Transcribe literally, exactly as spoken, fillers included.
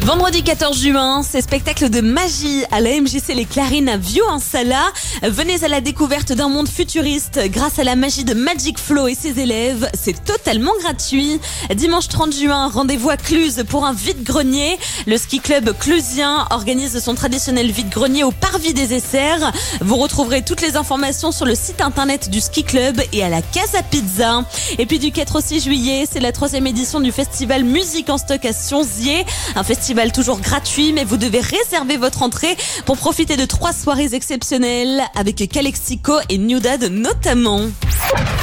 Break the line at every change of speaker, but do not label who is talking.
Vendredi quatorze juin, c'est spectacle de magie à la M J C Les Clarines à Vieux-en-Sala. Venez à la découverte d'un monde futuriste grâce à la magie de Magic Flo et ses élèves. C'est totalement gratuit. Dimanche trente juin, rendez-vous à Cluse pour un vide-grenier. Le ski club clusien organise son traditionnel vide-grenier au Parvis des Essers. Vous retrouverez toutes les informations sur le site internet du ski club et à la Casa Pizza. Et puis du quatre au six juillet, c'est la troisième édition du festival Musique en stock à Sionzier. Un festival toujours gratuit, mais vous devez réserver votre entrée pour profiter de trois soirées exceptionnelles avec Calexico et New Dad notamment.